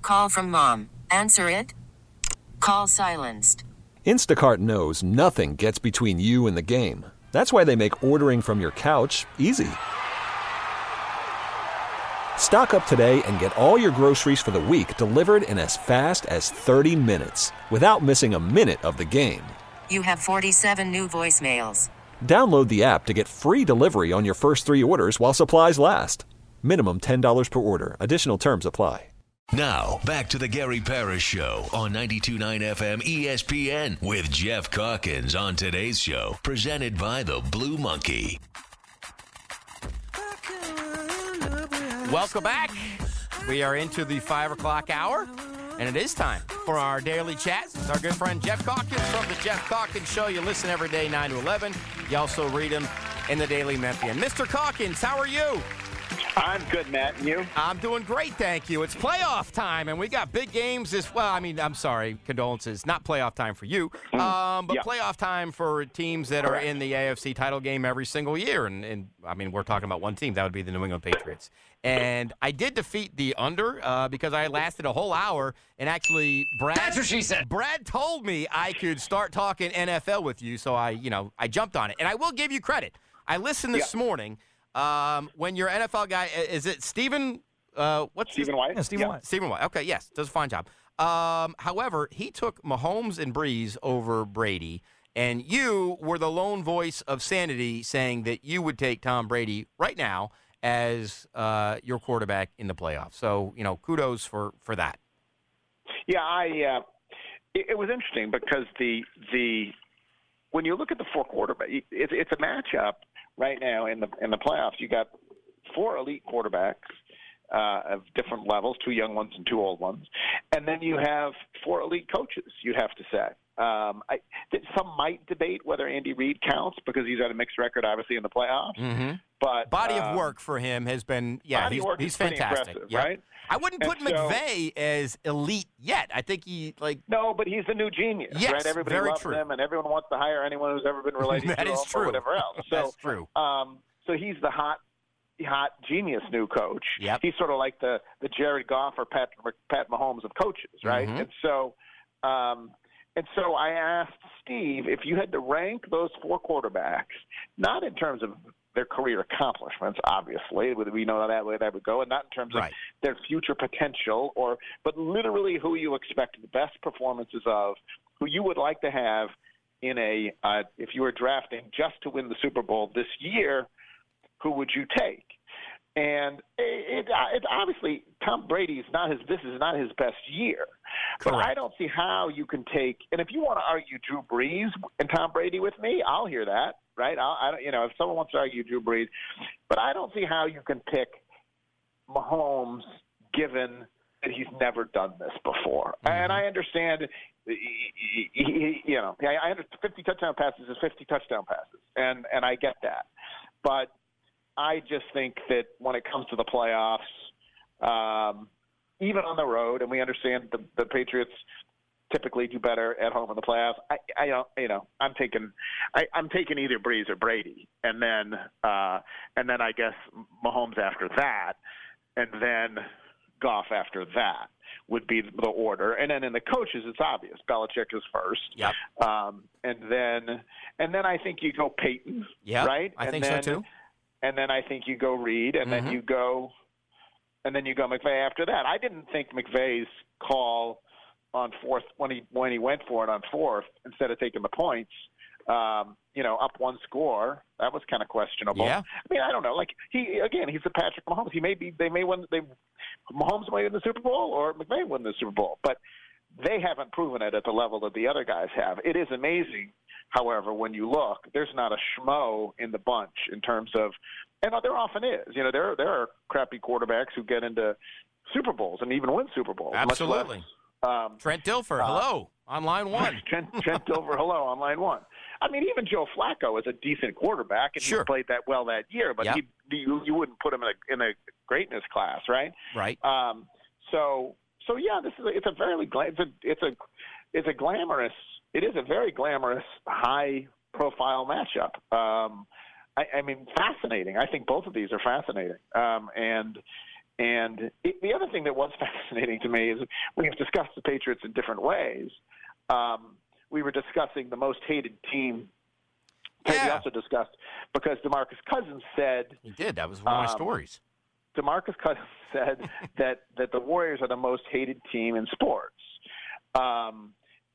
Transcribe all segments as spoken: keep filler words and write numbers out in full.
Call from mom. Answer it. Call silenced. Instacart knows nothing gets between you and the game. That's why they make ordering from your couch easy. Stock up today and get all your groceries for the week delivered in as fast as thirty minutes without missing a minute of the game. You have forty-seven new voicemails. Download the app to get free delivery on your first three orders while supplies last. Minimum ten dollars per order. Additional terms apply. Now, back to the Gary Parrish Show on ninety-two point nine F M E S P N with Jeff Calkins on today's show, presented by the Blue Monkey. Welcome back. We are into the five o'clock hour, and it is time for our daily chat. It's our good friend Jeff Calkins from the Jeff Calkins Show. You listen every day, nine to eleven. You also read him in the Daily Memphian. Mister Calkins, how are you? I'm good, Matt. And you? I'm doing great, thank you. It's playoff time, and we got big games this, well, I mean, I'm sorry, condolences. Not playoff time for you, um, but yeah. playoff time for teams that are in the A F C title game every single year. And, and, I mean, we're talking about one team. That would be the New England Patriots. And I did defeat the under uh, because I lasted a whole hour, and actually, Brad. That's what she said. Brad told me I could start talking N F L with you, so I, you know, I jumped on it. And I will give you credit. I listened this yeah. morning. Um, when your N F L guy, is it Stephen? Uh, what's Stephen his? White? Yeah, Stephen yeah. White. Stephen White. Okay, yes, does a fine job. Um, however, he took Mahomes and Breeze over Brady, and you were the lone voice of sanity saying that you would take Tom Brady right now as uh, your quarterback in the playoffs. So, you know, kudos for, for that. Yeah, I. Uh, it, it was interesting because the the when you look at the four quarterbacks, it's it's a matchup right now in the in the playoffs. You got four elite quarterbacks uh, of different levels, two young ones and two old ones, and then you have four elite coaches. You'd have to say. Um, I, some might debate whether Andy Reid counts because he's had a mixed record, obviously, in the playoffs. Mm-hmm. But body um, of work for him has been, yeah, body he's, work he's is pretty fantastic. impressive, Yep. right? I wouldn't And put so- McVay as elite yet. I think he, like, No, but he's the new genius, Yes, right? Everybody very loves true. him, and everyone wants to hire anyone who's ever been related That to is him true. or whatever else. So, That's true. Um, so he's the hot, hot genius new coach. Yep. He's sort of like the the Jared Goff or Pat Pat Mahomes of coaches, right? Mhm. And so, um, and so I asked Steve if you had to rank those four quarterbacks, not in terms of their career accomplishments, obviously, we know that way that would go, and not in terms Right. of their future potential, or but literally who you expect the best performances of, who you would like to have in a uh, if you were drafting just to win the Super Bowl this year, who would you take? And it, it, it obviously Tom Brady's not his. This is not his best year, but Correct. I don't see how you can take. And if you want to argue Drew Brees and Tom Brady with me, I'll hear that. Right? I'll, I don't. You know, if someone wants to argue Drew Brees, but I don't see how you can pick Mahomes given that he's never done this before. Mm-hmm. And I understand. He, he, he, you know, I I understand fifty touchdown passes is fifty touchdown passes, and and I get that, but I just think that when it comes to the playoffs, um, even on the road, and we understand the, the Patriots typically do better at home in the playoffs. I, I don't, you know, I'm taking, I, I'm taking either Breeze or Brady, and then, uh, and then I guess Mahomes after that, and then Goff after that would be the order. And then in the coaches, it's obvious. Belichick is first. Yep. Um, and then, and then I think you go Peyton. Yeah, Right. I and think then, so too. And then I think you go Reed, and Mm-hmm. then you go, and then you go McVay after that. I didn't think McVay's call on fourth when he when he went for it on fourth instead of taking the points, um, you know, up one score. That was kind of questionable. Yeah. I mean, I don't know. Like he again, he's the Patrick Mahomes. He may be. They may win. They Mahomes may win the Super Bowl or McVay win the Super Bowl, but they haven't proven it at the level that the other guys have. It is amazing. However, when you look, there's not a schmo in the bunch in terms of, and there often is. You know, there there are crappy quarterbacks who get into Super Bowls and even win Super Bowls. Absolutely. Much less, um, Trent Dilfer, uh, hello, on line one. Trent, Trent Dilfer, hello, on line one. I mean, even Joe Flacco is a decent quarterback, and Sure. he played that well that year, but Yep. he, you, you wouldn't put him in a, in a greatness class, right? Right. Um, so, so yeah, this is a, it's a very gla- it's a it's a it's a glamorous. It is a very glamorous, high-profile matchup. Um, I, I mean, fascinating. I think both of these are fascinating, um, and And it, the other thing that was fascinating to me is we've discussed the Patriots in different ways. Um, we were discussing the most hated team. Yeah. We also discussed because DeMarcus Cousins said he did. That was one of my um, stories. DeMarcus Cousins said that that the Warriors are the most hated team in sports, um,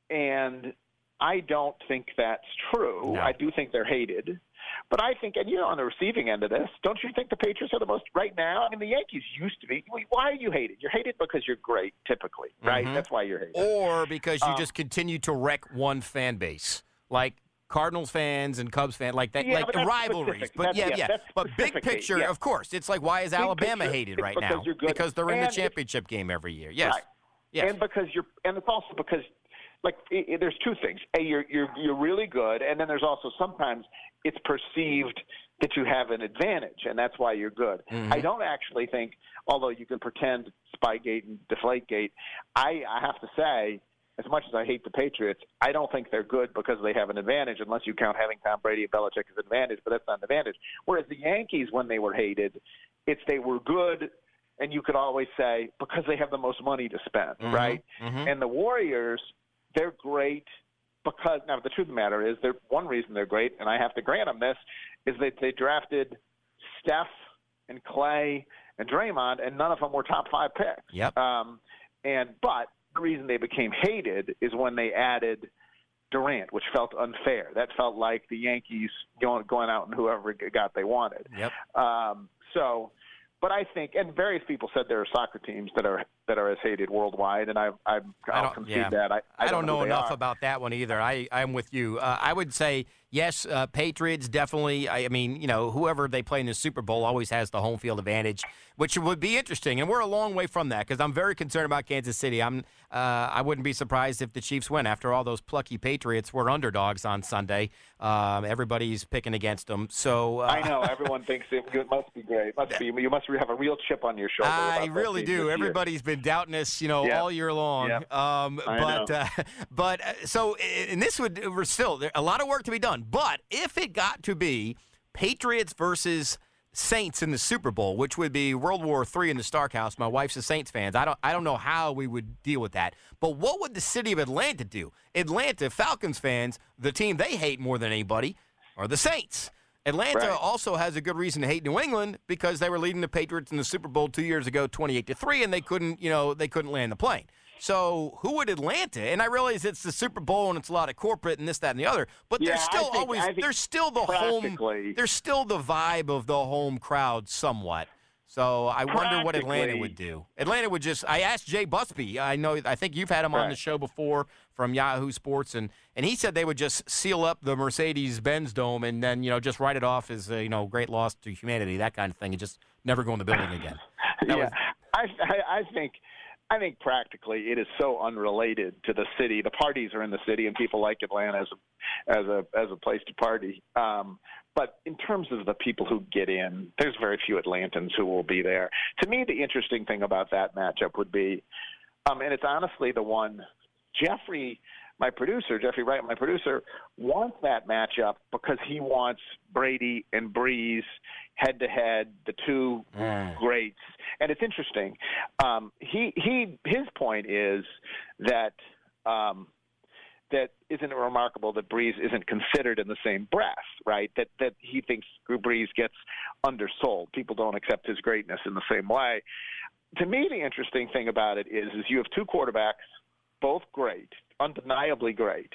and I don't think that's true. No. I do think they're hated. But I think, and you're on the receiving end of this, don't you think the Patriots are the most right now? I mean, the Yankees used to be. Why are you hated? You're hated because you're great, typically, right? Mm-hmm. That's why you're hated. Or because you um, just continue to wreck one fan base, like Cardinals fans and Cubs fans, like that, Yeah, like but that's rivalries. specific. But That's- yeah, yeah, yeah. that's But big specific, picture, yeah. of course, it's like why is Big Alabama picture, hated it's right because now? you're good. Because they're in the And it's- championship game every year. Yes. Right. Yes. And because you're, and it's also because, like, it, it, there's two things. A, you're you're you're really good, and then there's also sometimes it's perceived that you have an advantage, and that's why you're good. Mm-hmm. I don't actually think, although you can pretend Spygate and Deflategate, I, I have to say, as much as I hate the Patriots, I don't think they're good because they have an advantage, unless you count having Tom Brady and Belichick as an advantage, but that's not an advantage. Whereas the Yankees, when they were hated, it's they were good, and you could always say, because they have the most money to spend, Mm-hmm. right? Mm-hmm. And the Warriors, they're great because, now the truth of the matter is, they're, one reason they're great, and I have to grant them this, is that they drafted Steph and Clay and Draymond, and none of them were top five picks. Yep. Um, and but the reason they became hated is when they added Durant, which felt unfair. That felt like the Yankees going going out and whoever got they wanted. Yep. Um, so, but I think, and various people said there are soccer teams that are that are as hated worldwide, and I I I I'll don't- concede yeah. that. I, I, I don't know who they enough are. about that one either. I, I'm with you. Uh, I would say, yes, uh, Patriots definitely. I, I mean, you know, whoever they play in the Super Bowl always has the home field advantage, which would be interesting. And we're a long way from that because I'm very concerned about Kansas City. I'm, uh, I wouldn't be surprised if the Chiefs win. After all, those plucky Patriots were underdogs on Sunday. Um, everybody's picking against them. So uh, I know everyone thinks it, it must be great. Must be you must have a real chip on your shoulder. I about that really team do. this year. Everybody's been doubting us, you know, Yeah. all year long. Yeah. Um, I but know. uh, but uh, so and this would we're still there, a lot of work to be done. But if it got to be Patriots versus Saints in the Super Bowl, which would be World War Three in the Stark House, my wife's a Saints fan. I don't I don't know how we would deal with that. But what would the city of Atlanta do? Atlanta Falcons fans, the team they hate more than anybody, are the Saints. Atlanta Right. also has a good reason to hate New England because they were leading the Patriots in the Super Bowl two years ago, twenty-eight to three, and they couldn't, you know, they couldn't land the plane. So who would Atlanta? And I realize it's the Super Bowl and it's a lot of corporate and this, that, and the other. But Yeah, there's I still think- always I think there's still the home practically- there's still the vibe of the home crowd somewhat. So I wonder what Atlanta Practically- would do. Atlanta would just. I asked Jay Busby. I know. I think you've had him on Right. the show before from Yahoo Sports, and and he said they would just seal up the Mercedes-Benz Dome and then you know just write it off as a, you know great loss to humanity, that kind of thing, and just never go in the building again. That yeah, was- I, I I think I think practically it is so unrelated to the city. The parties are in the city, and people like Atlanta as a as a as a place to party. Um, but in terms of the people who get in, there's very few Atlantans who will be there. To me, the interesting thing about that matchup would be, um, and it's honestly the one Jeffrey, my producer, Jeffrey Wright, my producer, wants that matchup because he wants Brady and Breeze head to head, the two Mm. greats. And it's interesting. Um, he he his point is that um, that isn't it remarkable that Breeze isn't considered in the same breath, right? That that he thinks Breeze gets undersold. People don't accept his greatness in the same way. To me, the interesting thing about it is, is you have two quarterbacks, both great, undeniably great,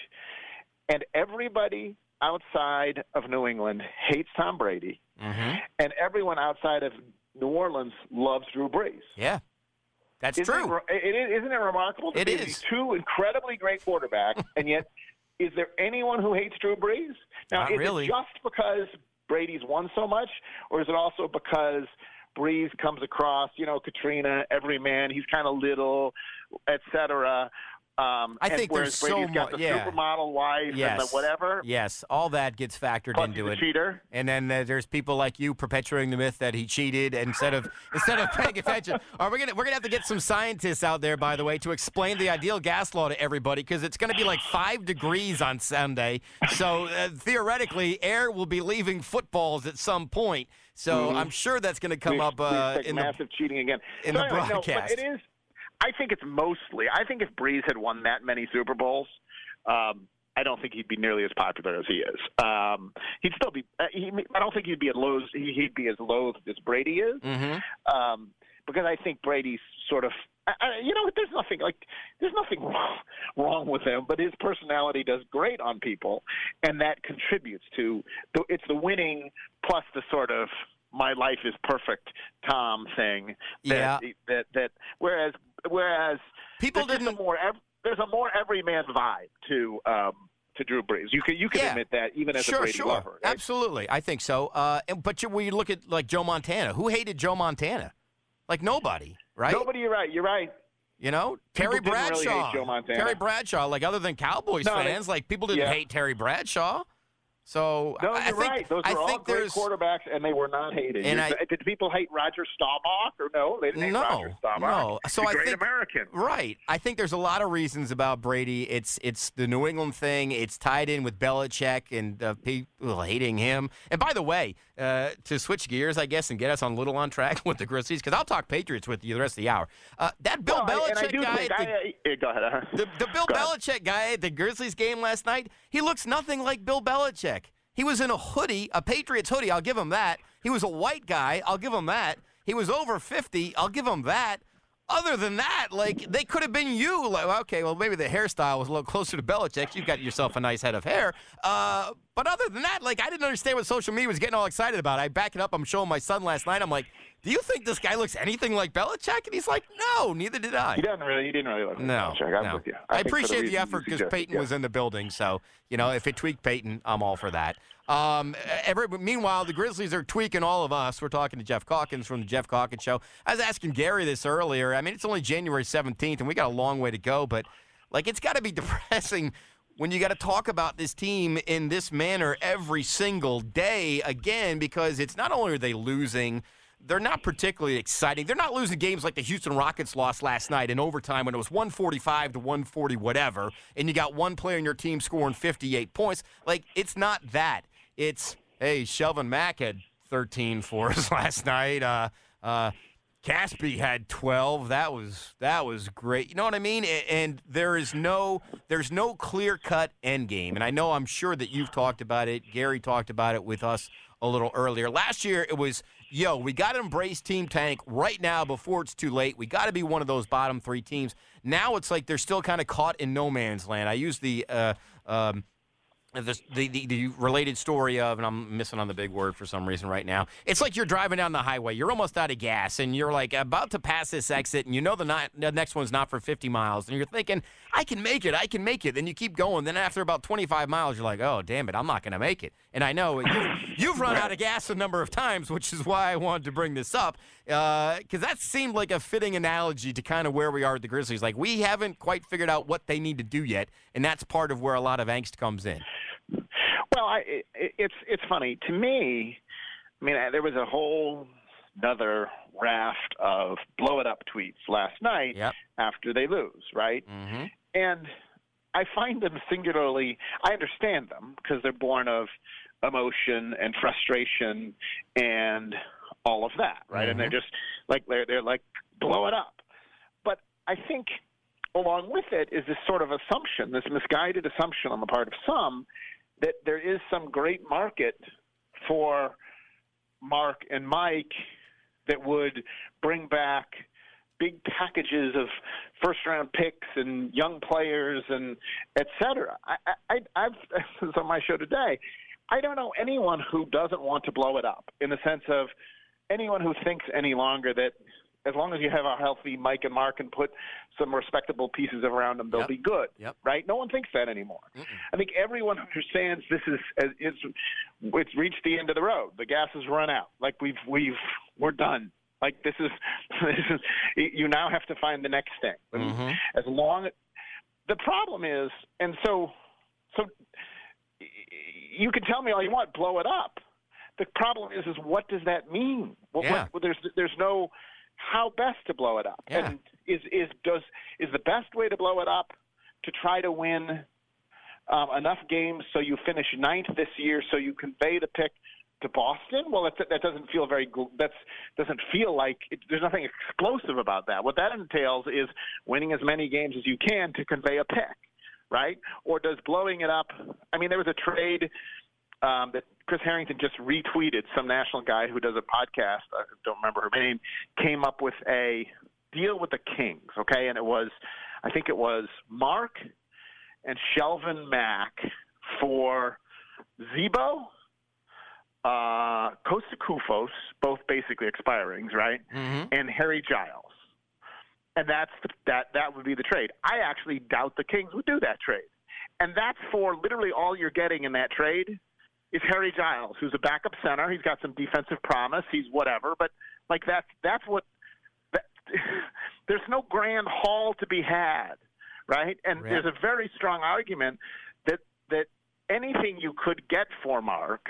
and everybody outside of New England hates Tom Brady, Mhm. and everyone outside of New Orleans loves Drew Brees. Yeah, that's Isn't true. It, it, it, isn't it remarkable? To It be is. These two incredibly great quarterbacks, and yet, is there anyone who hates Drew Brees? Now, Not is really. it just because Brady's won so much, or is it also because Brees comes across, you know, Katrina, every man, he's kind of little, et cetera? Um, I and think whereas there's so Brady's got mu- the yeah. supermodel wife Yes. and the whatever. Yes, all that gets factored Plus into he's a it. cheater. And then uh, there's people like you perpetuating the myth that he cheated instead of instead of paying attention. Are we gonna we're gonna have to get some scientists out there, by the way, to explain the ideal gas law to everybody because it's gonna be like five degrees on Sunday. So uh, theoretically, air will be leaving footballs at some point. So Mm-hmm. I'm sure that's gonna come we, up we uh, expect in the massive cheating again. in so the anyway, broadcast. No, but it is. I think it's mostly. I think if Breeze had won that many Super Bowls, um, I don't think he'd be nearly as popular as he is. Um, he'd still be. Uh, he, I don't think he'd be as loathed. He'd be as loathed as Brady is, Mm-hmm. um, because I think Brady's sort of. I, I, you know, there's nothing like there's nothing wrong, wrong with him, but his personality does great on people, and that contributes to. The, it's the winning plus the sort of my life is perfect Tom thing. That, Yeah. That that whereas whereas People there's just didn't. a more ev- there's a more everyman vibe to um, to Drew Brees. You can you can Yeah. admit that even as Sure, a Brady sure, lover. Right? absolutely, I think so. Uh, and, but you, when you look at like Joe Montana, who hated Joe Montana? Like nobody, right? Nobody, you're right. You're right. You know, People Terry didn't really Bradshaw. hate Joe Montana. Terry Bradshaw, like other than Cowboys No, they- fans, like people didn't yeah. hate Terry Bradshaw. So No, I, you're I think, right. Those I were all think great there's quarterbacks, and they were not hated. And You're- I- Did people hate Roger Staubach or no? They didn't hate no, Roger Staubach. no. So He's I a great think American. right. I think there's a lot of reasons about Brady. It's it's the New England thing. It's tied in with Belichick and uh, people hating him. And by the way, uh, to switch gears, I guess, and get us on a little on track with the Grizzlies, because I'll talk Patriots with you the rest of the hour. Uh, that Bill Well, I- Belichick and I do guy. think at the- I, I, go ahead. uh-huh. The, the Bill Go ahead. Belichick guy at the Grizzlies game last night, he looks nothing like Bill Belichick. He was in a hoodie, a Patriots hoodie. I'll give him that. He was a white guy. I'll give him that. He was over fifty. I'll give him that. Other than that, like, they could have been you. Like, okay, well, maybe the hairstyle was a little closer to Belichick. You've got yourself a nice head of hair. Uh, but other than that, like, I didn't understand what social media was getting all excited about. I back it up. I'm showing my son last night. I'm like, do you think this guy looks anything like Belichick? And he's like, no, neither did I. He doesn't really. He didn't really look like No, Belichick. I'm no. with you. I, think for appreciate the, reasons you effort because suggested, Peyton yeah. was in the building. So, you know, if it tweaked Peyton, I'm all for that. Um, every, meanwhile, the Grizzlies are tweaking all of us. We're talking to Jeff Calkins from the Jeff Calkins Show. I was asking Gary this earlier. I mean, it's only January seventeenth, and we got a long way to go. But, like, it's got to be depressing when you got to talk about this team in this manner every single day again, because it's not only are they losing – they're not particularly exciting. They're not losing games like the Houston Rockets lost last night in overtime when it was one forty-five to one forty whatever, and you got one player in your team scoring fifty-eight points. Like, it's not that. It's, hey, Shelvin Mack had thirteen for us last night. Uh, uh, Caspi had twelve. That was that was great. You know what I mean? And, and there is no there's no clear-cut end game. And I know I'm sure that you've talked about it. Gary talked about it with us a little earlier. Last year it was, yo, we got to embrace Team Tank right now before it's too late. We got to be one of those bottom three teams. Now it's like they're still kind of caught in no man's land. I use the uh, um, the, the, the, the related story of, and I'm missing on the big word for some reason right now. It's like you're driving down the highway. You're almost out of gas, and you're like about to pass this exit, and you know the, not, the next one's not for fifty miles, and you're thinking, I can make it, I can make it. Then you keep going. Then after about twenty-five miles, you're like, oh, damn it, I'm not going to make it. And I know you've, you've run out of gas a number of times, which is why I wanted to bring this up, because uh, that seemed like a fitting analogy to kind of where we are with the Grizzlies. Like, we haven't quite figured out what they need to do yet, and that's part of where a lot of angst comes in. Well, I, it, it's it's funny to me. I mean, I, there was a whole another raft of blow it up tweets last night Yep. after they lose, right? Mm-hmm. And I find them singularly. I understand them because they're born of emotion and frustration and all of that, right? Mm-hmm. And they're just like they're they're like blow it up. But I think along with it is this sort of assumption, this misguided assumption on the part of some, that there is some great market for Mark and Mike that would bring back big packages of first-round picks and young players and et cetera. I, I, I've this was on my show today. I don't know anyone who doesn't want to blow it up in the sense of anyone who thinks any longer that as long as you have a healthy Mike and Mark and put some respectable pieces around them, they'll Yep. be good, Yep. right? No one thinks that anymore. Mm-mm. I think everyone understands this is it's it's reached the end of the road. The gas has run out. Like we've we've we're done. Like this is this is you now have to find the next thing. Mm-hmm. As long the problem is, and so so you can tell me all you want, blow it up. The problem is, is what does that mean? What, Yeah. what, there's there's no how best to blow it up. Yeah. And is is does is the best way to blow it up to try to win um, enough games so you finish ninth this year, so you convey the pick to Boston? Well, that's, that doesn't feel very. That's doesn't feel like it, there's nothing explosive about that. What that entails is winning as many games as you can to convey a pick, right? Or does blowing it up? I mean, there was a trade um, that Chris Harrington just retweeted. Some national guy who does a podcast, I don't remember her name, came up with a deal with the Kings. Okay, and it was, I think it was Mark and Shelvin Mack for Zebo. Uh, Costa Koufos, both basically expirings, right? Mm-hmm. And Harry Giles, and that's the, that. That would be the trade. I actually doubt the Kings would do that trade, and that's for literally all you're getting in that trade is Harry Giles, who's a backup center. He's got some defensive promise. He's whatever, but like that's that's what. That, there's no grand haul to be had, right? And Right. there's a very strong argument that that anything you could get for Mark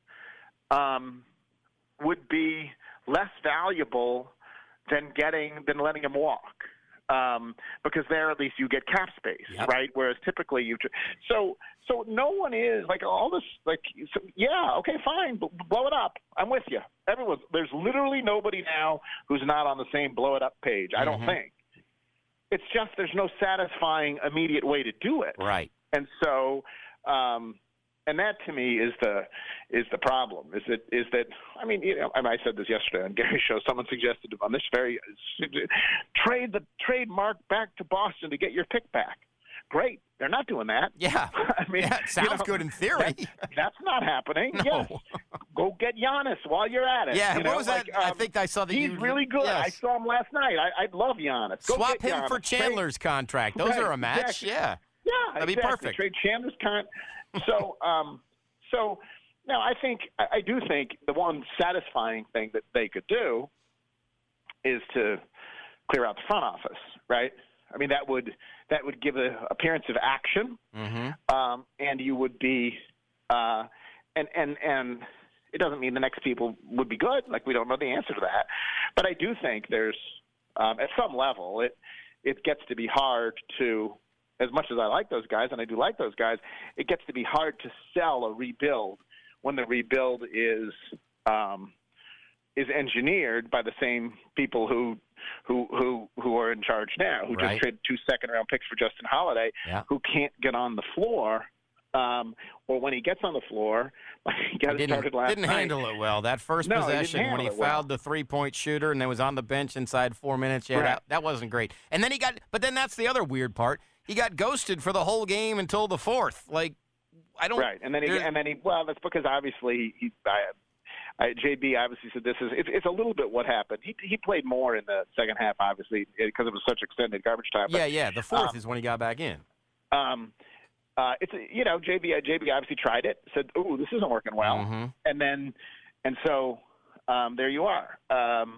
um, would be less valuable than getting than letting him walk, um, because there at least you get cap space, Yep. right? Whereas typically you so so no one is like all this like so, yeah okay fine b- blow it up, I'm with you. Everyone, there's literally nobody now who's not on the same blow it up page. I don't Mhm. think. It's just there's no satisfying immediate way to do it, Right. and so. Um, And that to me is the is the problem. Is that is that I mean, you know, and I said this yesterday on Gary's show. Someone suggested on this very trade the trade Mark back to Boston to get your pick back. Great, they're not doing that. Yeah. I mean, Yeah, it sounds you know, good in theory. That, that's not happening. No. Yes. Go get Giannis while you're at it. Yeah, you what know? was that? Like, I um, think I saw that he's you. really good. I Yes. saw him last night. I, I'd love Giannis. Go Swap get him Giannis. for Chandler's contract. Those Right, are a match. exactly. Yeah. Yeah, That'd be exactly. perfect. Trade Chandler's con. So, um, so now I think I, I do think the one satisfying thing that they could do is to clear out the front office, right? I mean, that would that would give an appearance of action, Mm-hmm. um, and you would be, uh, and and and it doesn't mean the next people would be good. Like we don't know the answer to that, but I do think there's um, at some level it it gets to be hard to. As much as I like those guys, and I do like those guys, it gets to be hard to sell a rebuild when the rebuild is um, is engineered by the same people who who who who are in charge now, who Right. just traded two second round picks for Justin Holiday, Yeah. who can't get on the floor, um, or when he gets on the floor, like he got He it started didn't last didn't night. handle it well. That first No, he didn't possession when handle he it well. fouled the three point shooter and then was on the bench inside four minutes. Yeah, Right. that, that wasn't great. And then he got, but then that's the other weird part. He got ghosted for the whole game until the fourth. Like, I don't. Right, and then he there's- and then he well, that's because obviously he, I, I, J B obviously said this is it's, it's a little bit what happened. He he played more in the second half, obviously, because it was such extended garbage time. But, Yeah, yeah. The fourth um, is when he got back in. Um, uh, it's you know J B J B obviously tried it, said, "Ooh, this isn't working well," Mhm. and then and so um, there you are. Um,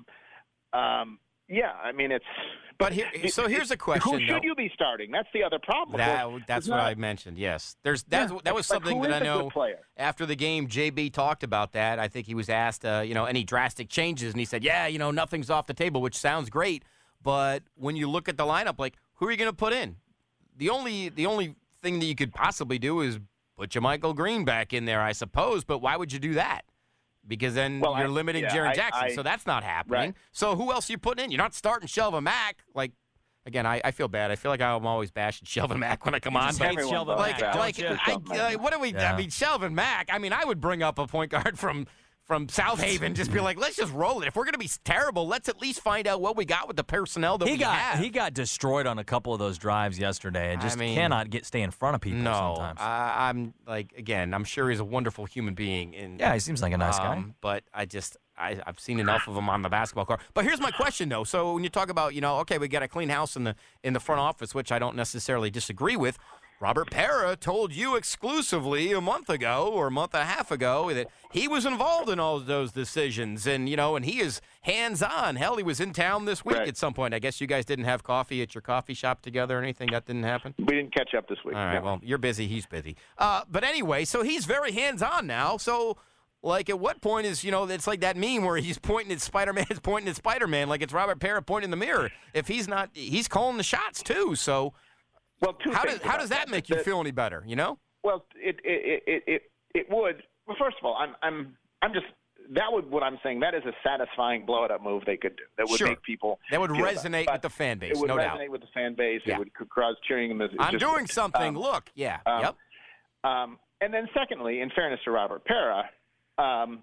um, yeah, I mean it's. But here, so here's a question. Who should though. you be starting? That's the other problem. That, It's that's not- what I mentioned. Yes, there's that's, Yeah, that was like, something who that is I a good know. player? After the game, J B talked about that. I think he was asked, uh, you know, any drastic changes, and he said, "Yeah, you know, nothing's off the table," which sounds great. But when you look at the lineup, like, who are you going to put in? The only the only thing that you could possibly do is put your Michael Green back in there, I suppose. But why would you do that? Because then Well, you're I- limiting yeah, Jaren I- Jackson, I- so that's not happening. Right. So who else are you putting in? You're not starting Shelvin Mack. Like, again, I, I feel bad. I feel like I'm always bashing Shelvin Mack when I come on. just But hate Everyone Shelvin does like, Mack, that. like, don't you? I, Shelvin Mack. uh, what do we? Yeah. I mean, Shelvin Mack. I mean, I would bring up a point guard from from South Haven. Just be like, let's just roll it. If we're gonna be terrible, let's at least find out what we got with the personnel that He we got have. he got destroyed on a couple of those drives yesterday, and I just mean, cannot get stay in front of people no, sometimes. I, I'm like again. I'm sure he's a wonderful human being. And yeah, he seems like a nice guy. um, but I just I, I've seen enough of him on the basketball court. But here's my question though. So when you talk about, you know, okay, we got a clean house in the in the front office, which I don't necessarily disagree with. Robert Parra told you exclusively a month ago or a month and a half ago that he was involved in all of those decisions, and you know, and he is hands-on. Hell, he was in town this week right. at some point. I guess you guys didn't have coffee at your coffee shop together or anything. That didn't happen. We didn't catch up this week. All right. No. Well, you're busy. He's busy. Uh, but anyway, so he's very hands-on now. So, like, at what point is you know it's like that meme where he's pointing at Spider-Man, is pointing at Spider-Man, like it's Robert Parra pointing in the mirror. If he's not, he's calling the shots too. So. Well, two how things does how about does that make that. you feel any better? You know. Well, it it, it it it would. Well, first of all, I'm I'm I'm just that would what I'm saying. That is a satisfying blow it up move they could do. That would Sure. make people That would feel resonate better. with the fan base. It would no resonate doubt. with the fan base. Yeah. It would cause cheering them. As, I'm just, doing something. um, Look, yeah, um, yep. Um, and then secondly, in fairness to Robert Parra, um,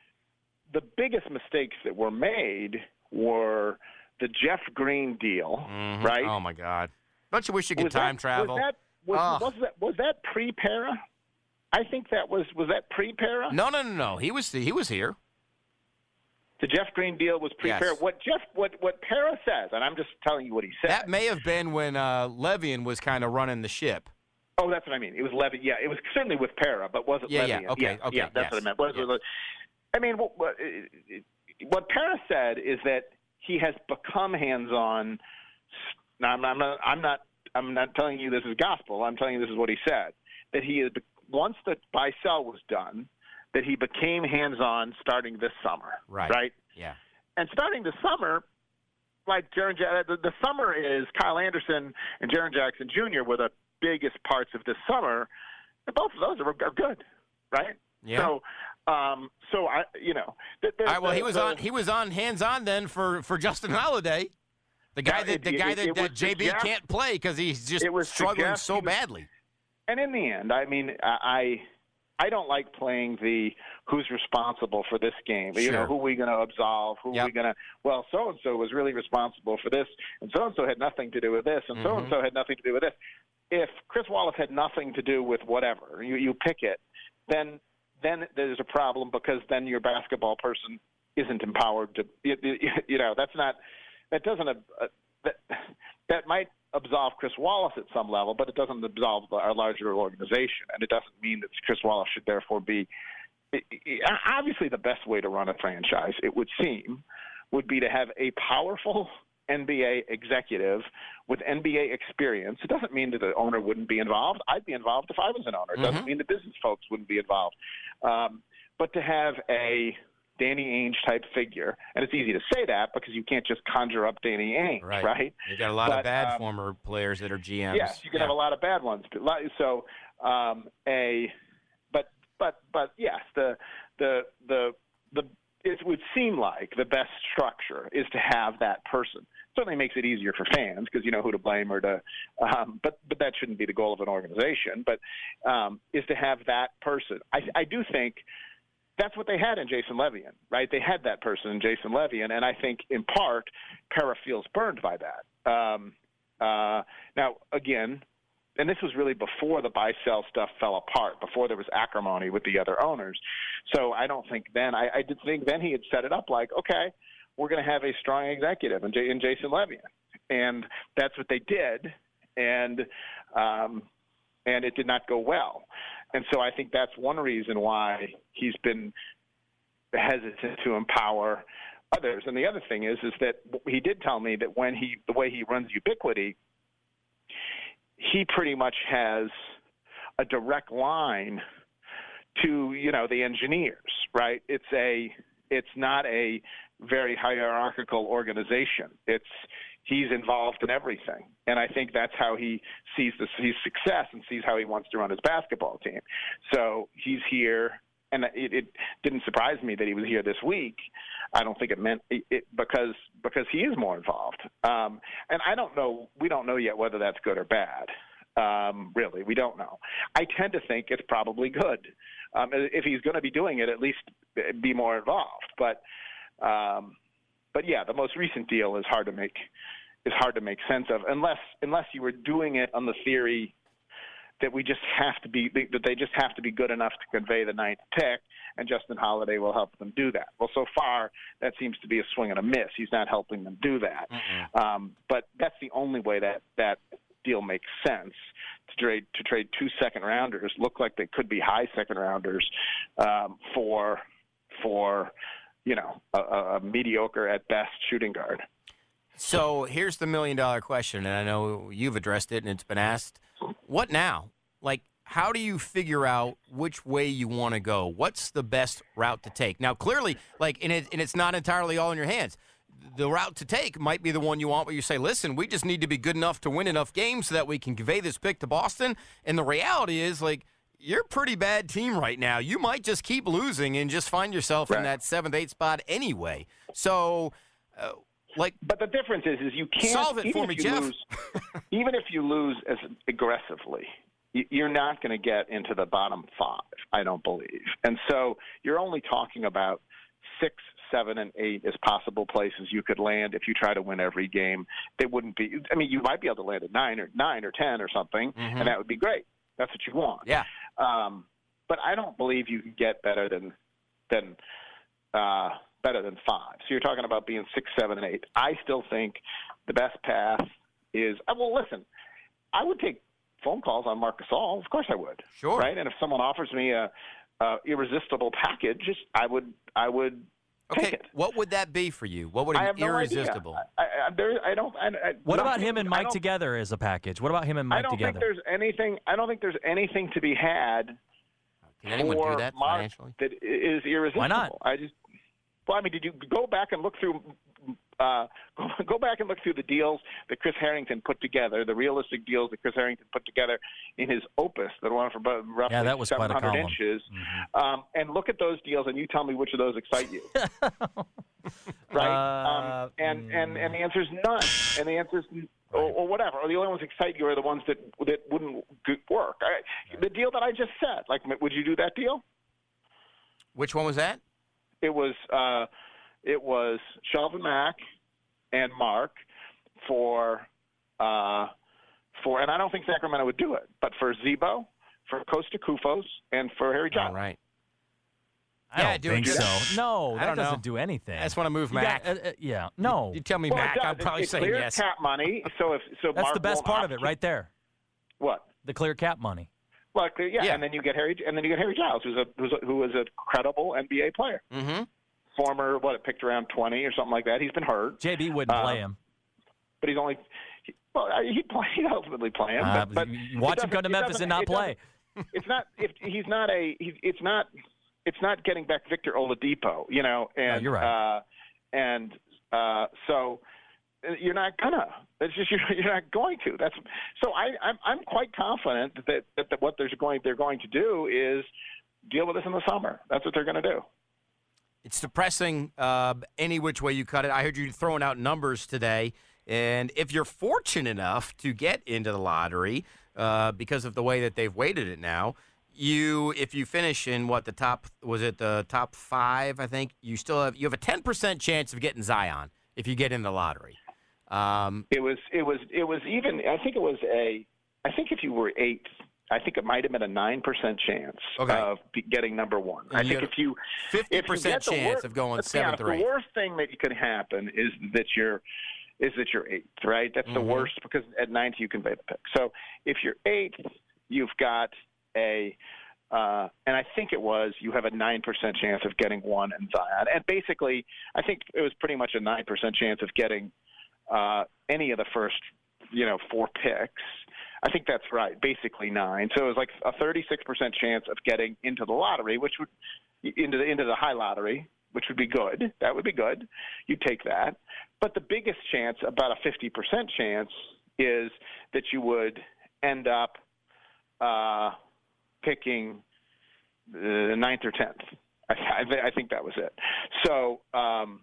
the biggest mistakes that were made were the Jeff Green deal, Mhm. right? Oh my God! Don't you wish you could Was time that, travel? Was that was, Ugh. was that was that pre-Parra? I think that was was that pre-Parra? No, no, no, no. He was he was here. The Jeff Green deal was pre-Parra. Yes. What Jeff what what Parra says, and I'm just telling you what he said. That may have been when uh, Levian was kind of running the ship. Oh, that's what I mean. It was Levy. Yeah, it was certainly with Parra, but was it Yeah, Levy? yeah, okay, yeah, okay, yeah, that's yes. what I meant. Was Yeah. it, I mean, what, what, what Parra said is that he has become hands-on. Now, I'm not, I'm not, I'm not, I'm not telling you this is gospel. I'm telling you this is what he said. That he is once the buy-sell was done, that he became hands-on starting this summer. Right. Right. Yeah. And starting this summer, like Jaren, Ja- the, the summer is Kyle Anderson and Jaren Jackson Junior were the biggest parts of this summer, and both of those are, are good, right? Yeah. So, um, so I, you know, the, the, All right. Well, the, he was the, on he was on hands on then for, for Justin Holiday, the guy Yeah, that it- the guy it- that, it that was J B suggest- can't play because he's just it was struggling suggest so he was- badly. And in the end, I mean, I I don't like playing the who's responsible for this game. You know, Sure. who are we going to absolve? Who Yep. are we going to? Well, so and so was really responsible for this, and so and so had nothing to do with this, and so and so had nothing to do with this. If Chris Wallace had nothing to do with whatever, you you pick it, then then there's a problem because then your basketball person isn't empowered to. You, you, you know, that's not. That doesn't. Uh, that that might absolve Chris Wallace at some level, but it doesn't absolve our larger organization, and it doesn't mean that Chris Wallace should therefore be. It, it, obviously, the best way to run a franchise, it would seem, would be to have a powerful N B A executive with N B A experience. It doesn't mean that the owner wouldn't be involved. I'd be involved if I was an owner. It doesn't mean the business folks wouldn't be involved. Um, but to have a Danny Ainge type figure, and it's easy to say that because you can't just conjure up Danny Ainge, Right. right? You got a lot But, of bad um, former players that are G Ms. Yes, you can Yeah. have a lot of bad ones. But like- So um, a, but but but yes, the the the the it would seem like the best structure is to have that person. Certainly makes it easier for fans because you know who to blame or to, um, but but that shouldn't be the goal of an organization. But um, is to have that person. I, I do think that's what they had in Jason Levian, right? They had that person in Jason Levian, and I think in part Parra feels burned by that. Um, uh, now again. And this was really before the buy-sell stuff fell apart, before there was acrimony with the other owners. So I don't think then – I I did think then he had set it up like, okay, we're going to have a strong executive in, J- in Jason Levian. And that's what they did, and um, and it did not go well. And so I think that's one reason why he's been hesitant to empower others. And the other thing is is that he did tell me that when he – the way he runs Ubiquity – he pretty much has a direct line to, you know, the engineers, right? It's a, it's not a very hierarchical organization. It's, he's involved in everything. And I think that's how he sees the, sees success and sees how he wants to run his basketball team. So he's here, and it, it didn't surprise me that he was here this week. I don't think it meant it, it because because he is more involved. Um, and I don't know. We don't know yet whether that's good or bad. Um, really, we don't know. I tend to think it's probably good. Um, if he's going to be doing it, at least be more involved. But um, but yeah, the most recent deal is hard to make is hard to make sense of unless unless you were doing it on the theory that we just have to be that they just have to be good enough to convey the ninth pick, and Justin Holiday will help them do that. Well, so far that seems to be a swing and a miss. He's not helping them do that. Um, but that's the only way that that deal makes sense to trade to trade two second rounders look like they could be high second rounders um, for for you know a, a mediocre at best shooting guard. So here's the million dollar question, and I know you've addressed it and it's been asked. What now? Like, how do you figure out which way you want to go? What's the best route to take? Now, clearly, like, and, it, and it's not entirely all in your hands. The route to take might be the one you want where you say, listen, we just need to be good enough to win enough games so that we can convey this pick to Boston. And the reality is, like, you're a pretty bad team right now. You might just keep losing and just find yourself right in that seventh, eighth spot anyway. So, uh, like, but the difference is, is you can't solve it even for me, if you Jeff. Lose, even if you lose as aggressively, you're not going to get into the bottom five, I don't believe. And so you're only talking about six, seven, and eight as possible places you could land if you try to win every game. They wouldn't be. I mean, you might be able to land at nine or nine or ten or something, mm-hmm. and that would be great. That's what you want. Yeah. Um, but I don't believe you can get better than than uh, better than five. So you're talking about being six, seven, and eight. I still think the best path is. Well, listen, I would take phone calls on Marc Gasol. Of course I would. Sure. Right? And if someone offers me a, a irresistible package, I would I would okay. take it. What would that be for you? What would I be have no irresistible? idea. I, I, there, I don't. I, I, What nothing, about him and Mike together as a package? What about him and Mike I don't together? think there's anything. I don't think there's anything to be had. Can anyone for do that Marc financially? that is irresistible. Why not? I just. Well, I mean, did you go back and look through? Uh, go, go back and look through the deals that Chris Harrington put together, the realistic deals that Chris Harrington put together in his opus, that one for about roughly Yeah, that was quite a seven hundred column. inches. Mm-hmm. Um, and look at those deals, and you tell me which of those excite you. Right? Uh, um, and, and and the answer is none. And the answer is, or, or whatever. Or the only ones that excite you are the ones that that wouldn't g- work. I, the deal that I just said, like, would you do that deal? Which one was that? It was uh, it was Shelvin Mack and Mark for uh, for, and I don't think Sacramento would do it, but for Zebo, for Costa Koufos, and for Harry Giles. All right. I Yeah, don't do it. think Do so. that. No, I that don't know. doesn't do anything. I just want to move You Mac. got- uh, uh, yeah, no. You tell me Well, Mac, it I'm does. probably it, it saying clears yes. cap money. So if so, That's Mark the best won't part of it opt- right there. What? The clear cap money. Well, clear- yeah, Yeah. and then you get Harry, and then you get Harry Giles, who's a who's a, who was a credible N B A player, Mm-hmm. former what, picked around twenty or something like that. He's been hurt, J B wouldn't Uh, play him. but he's only. He, well, he'd play. He'd ultimately play him. Uh, but, but you it watch him doesn't- come to it Memphis doesn't- and not it play. doesn't- It's not. If he's not a. He's, it's not. It's not getting back Victor Oladipo. You know. And No, you're right. Uh, and uh, so uh, you're not gonna. It's just you're, you're not going to. That's so. I, I'm I'm quite confident that, that, that what they're going they're going to do is deal with this in the summer. That's what they're going to do. It's depressing uh, any which way you cut it. I heard you throwing out numbers today. And if you're fortunate enough to get into the lottery uh, because of the way that they've weighted it now, you if you finish in what the top was it the top five, I think you still have you have a ten percent chance of getting Zion if you get in the lottery. Um, It was it was it was even. I think it was a. I think if you were eighth, I think it might have been a nine percent chance Okay. of be- getting number one. And I you think had if you fifty if you percent get the chance worst- of going let's be seventh honest, or eighth. The worst thing that could happen is that you're is that you're eighth, right? That's the Mhm. worst because at ninth you convey the pick. So if you're eighth, you've got a. Uh, and I think it was you have a nine percent chance of getting one in Zion. And basically, I think it was pretty much a nine percent chance of getting uh, any of the first, you know, four picks. I think that's right, basically nine. So it was like a thirty-six percent chance of getting into the lottery, which would into the into the high lottery, which would be good. That would be good. You take that. But the biggest chance, about a fifty percent chance, is that you would end up uh, picking the ninth or tenth. I, I, I think that was it. So, um,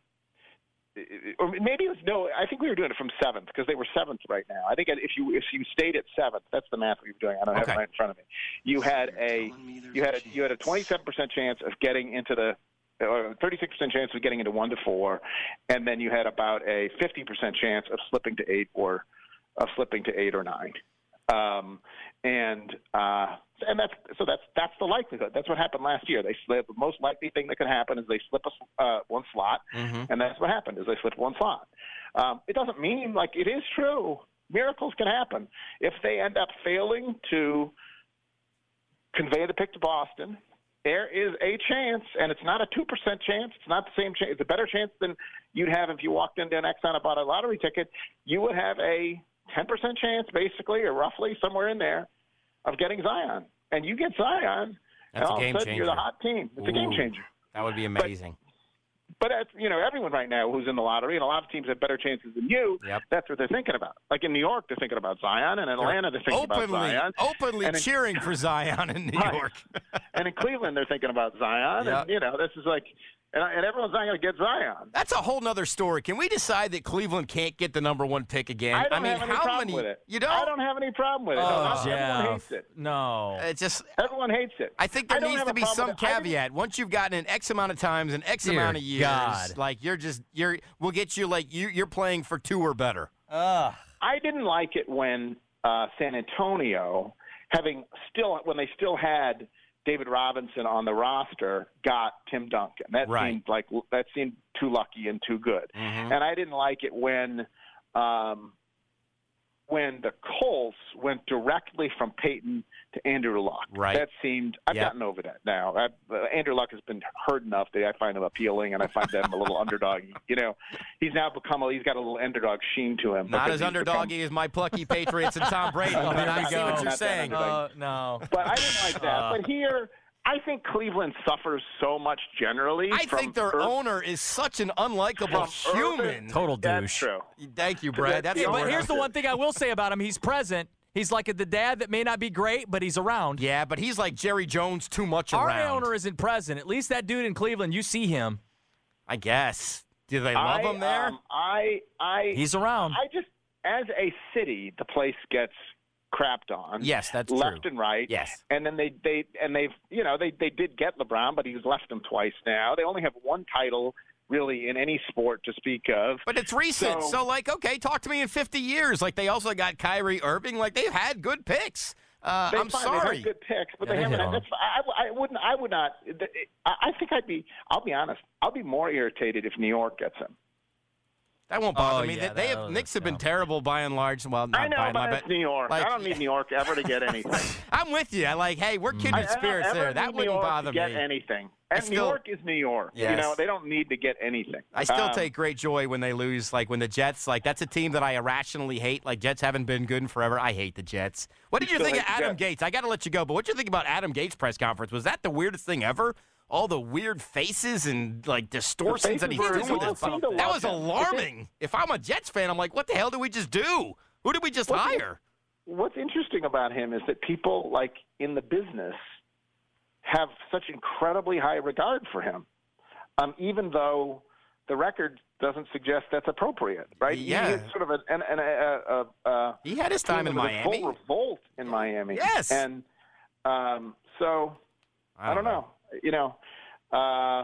or maybe it was no. I think we were doing it from seventh because they were seventh right now. I think if you if you stayed at seventh, that's the math we were doing. I don't Okay. have it right in front of me. You had a you had a you had a twenty-seven percent chance of getting into the. Or thirty-six percent chance of getting into one to four, and then you had about a fifty percent chance of slipping to eight or of slipping to eight or nine. Um, and uh, and that's so that's that's the likelihood. That's what happened last year. They slip. The most likely thing that could happen is they slip a, uh, one slot, Mhm. and that's what happened. Is they slipped one slot. Um, it doesn't mean like it is true miracles can happen. If they end up failing to convey the pick to Boston, there is a chance, and it's not a two percent chance. It's not the same chance. It's a better chance than you'd have if you walked into an Exxon and bought a lottery ticket. You would have a ten percent chance, basically, or roughly somewhere in there, of getting Zion. And you get Zion, That's and a all game of a sudden changer. you're the hot team. It's Ooh, a game changer. That would be amazing. But, that's, you know, everyone right now who's in the lottery, and a lot of teams have better chances than you, Yep. that's what they're thinking about. Like in New York, they're thinking about Zion, and in Atlanta, they're thinking openly, about Zion. openly And in- cheering for Zion in New Right. York. And in Cleveland, they're thinking about Zion. Yep. And, you know, this is like – and and everyone's not going to get Zion. That's a whole nother story. Can we decide that Cleveland can't get the number one pick again? I don't mean, have any how problem many? with it. You don't? I don't have any problem with it. Oh, No, not- everyone Jeff. hates it. No. It's just. Everyone hates it. I think there I don't needs have to a be problem some with it. I didn't- caveat. Once you've gotten an X amount of times, an X Dear amount of years, God. like you're just you're we'll get you like you you're playing for two or better. Ugh. I didn't like it when uh, San Antonio, having still when they still had David Robinson on the roster, got Tim Duncan. That Right. seemed like that seemed too lucky and too good. Mhm. And I didn't like it when um, when the Colts went directly from Peyton to Andrew Luck. Right. That seemed – I've Yep. gotten over that now. I, uh, Andrew Luck has been hurt enough that I find him appealing, and I find them a little underdog. You know, he's now become a – he's got a little underdog sheen to him. Not because as he's become- underdoggy as my plucky Patriots and Tom Brady. Oh, but there I we see go. what you're Not that saying. underdog. Uh, no. But I didn't like that. Uh. But here, I think Cleveland suffers so much generally. I from think their Ur- owner is such an unlikable From human. urban- Total That's douche. true. Thank you, Brad. That's Yeah, the But word. here's the one thing I will say about him. He's present. He's like the dad that may not be great, but he's around. Yeah, but he's like Jerry Jones, too much Our around. owner isn't present. At least that dude in Cleveland, you see him. I guess. Do they love I, him there? Um, I, I, He's around. I just, as a city, the place gets crapped on. Yes, that's left true. and right. Yes. And then they, they, and they've, you know, they, they did get LeBron, but he's left them twice now. They only have one title, really, in any sport to speak of. But it's recent. So, So- like, okay, talk to me in fifty years. Like, they also got Kyrie Irving. Like, they've had good picks. Uh, They I'm find sorry. They have good picks, but Yeah, they they haven't. hit on That's, I, I wouldn't. I would not. I I think I'd be. I'll be honest. I'll be more irritated if New York gets him. That won't bother Oh, me. yeah, They, they that have was- Knicks have been yeah. terrible by and large. Well, not I know, by and but large, it's New York. like- I don't need New York ever to get anything. I'm with you. I like, hey, we're kindred I don't spirits ever there. need That New wouldn't York bother to get me. anything. And still- New York is New York. Yes. You know, they don't need to get anything. I still Um, take great joy when they lose. Like when the Jets, like that's a team that I irrationally hate. Like Jets haven't been good in forever. I hate the Jets. What did You you think still of hate the Adam Jets? Gates? I got to let you go. But what did you think about Adam Gates' press conference? Was that the weirdest thing ever? All the weird faces and like distortions that faces he's were- doing with people his seem to That love was him. alarming. If I'm a Jets fan, I'm like, what the hell did we just do? Who did we just What's- hire? What's interesting about him is that people, like in the business, have such incredibly high regard for him, um, even though the record doesn't suggest that's appropriate, right? Yeah. He's sort of an, an, an, a, a, a He had his time in with a Miami. full revolt in Miami. Yes. And um, so I don't know. You know, uh,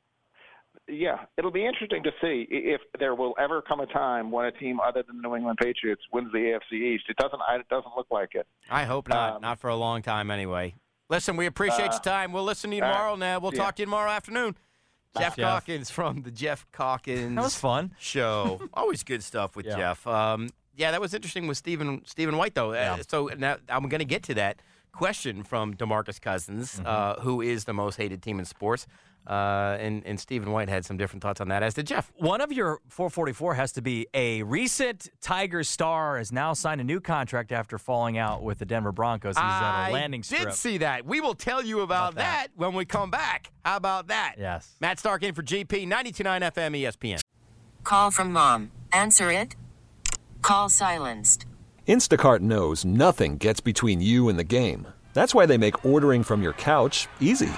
yeah, it'll be interesting to see i- if there will ever come a time when a team other than the New England Patriots wins the A F C East. It doesn't. It doesn't look like it. I hope not. Um, not for a long time, anyway. Listen, we appreciate Uh, your time. We'll listen to you all right. tomorrow. Now we'll Yeah. talk to you tomorrow afternoon. Jeff Jeff. Calkins from the Jeff Calkins That was fun. show. Always good stuff with Yeah. Jeff. Um, yeah, that was interesting with Stephen Stephen White, though. Yeah. Uh, so now I'm going to get to that question from DeMarcus Cousins, Mm-hmm. uh, who is the most hated team in sports. Uh, and, and Stephen White had some different thoughts on that, as did Jeff. One of your four forty-four has to be a recent Tigers star has now signed a new contract after falling out with the Denver Broncos. He's at a landing I strip. did see that. We will tell you about, About that. that. when we come back. How about that? Yes. Matt Stark in for G P, ninety-two point nine F M E S P N. Call from mom. Answer it. Call silenced. Instacart knows nothing gets between you and the game. That's why they make ordering from your couch easy.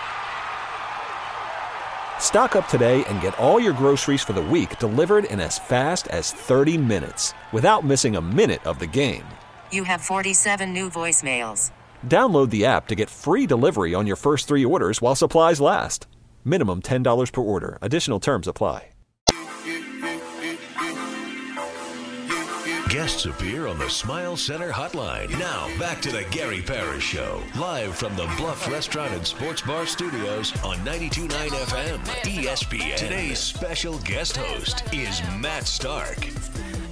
Stock up today and get all your groceries for the week delivered in as fast as thirty minutes without missing a minute of the game. You have forty-seven new voicemails. Download the app to get free delivery on your first three orders while supplies last. Minimum ten dollars per order. Additional terms apply. Guests appear on the Smile Center hotline. Now, back to the Gary Parrish Show, live from the Bluff Restaurant and Sports Bar Studios on ninety-two point nine F M E S P N. Today's special guest host is Matt Stark.